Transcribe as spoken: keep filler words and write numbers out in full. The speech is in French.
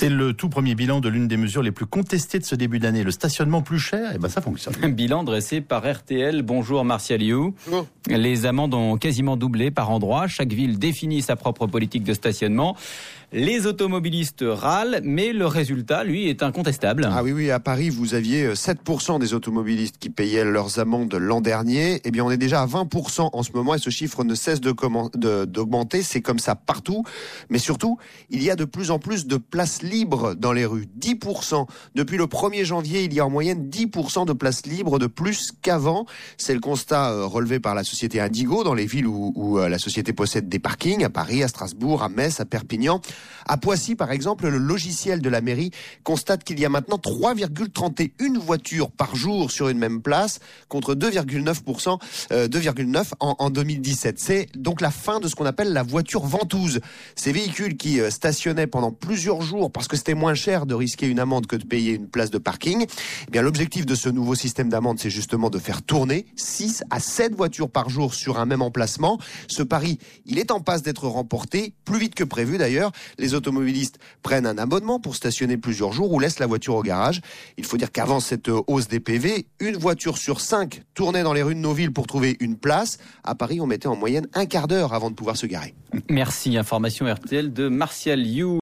C'est le tout premier bilan de l'une des mesures les plus contestées de ce début d'année. Le stationnement plus cher, et ben ça fonctionne. Un bilan dressé par R T L. Bonjour Martial You. Bonjour. Les amendes ont quasiment doublé par endroit. Chaque ville définit sa propre politique de stationnement. Les automobilistes râlent, mais le résultat, lui, est incontestable. Ah oui, oui, à Paris, vous aviez sept pour cent des automobilistes qui payaient leurs amendes l'an dernier. Eh bien, on est déjà à vingt pour cent en ce moment et ce chiffre ne cesse de comment, de, d'augmenter. C'est comme ça partout. Mais surtout, il y a de plus en plus de places libres dans les rues. dix pour cent. Depuis le premier janvier, il y a en moyenne dix pour cent de places libres de plus qu'avant. C'est le constat euh, relevé par la société Indigo dans les villes où, où euh, la société possède des parkings, à Paris, à Strasbourg, à Metz, à Perpignan. À Poissy, par exemple, le logiciel de la mairie constate qu'il y a maintenant trois virgule trente et une voitures par jour sur une même place, contre deux virgule neuf pour cent, euh, deux virgule neuf en, en deux mille dix-sept. C'est donc la fin de ce qu'on appelle la voiture ventouse. Ces véhicules qui euh, stationnaient pendant plusieurs jours parce que c'était moins cher de risquer une amende que de payer une place de parking. Eh bien, l'objectif de ce nouveau système d'amende, c'est justement de faire tourner six à sept voitures par jour sur un même emplacement. Ce pari, il est en passe d'être remporté, plus vite que prévu d'ailleurs. Les automobilistes prennent un abonnement pour stationner plusieurs jours ou laissent la voiture au garage. Il faut dire qu'avant cette hausse des P V, une voiture sur cinq tournait dans les rues de nos villes pour trouver une place. À Paris, on mettait en moyenne un quart d'heure avant de pouvoir se garer. Merci. Information R T L de Martial You.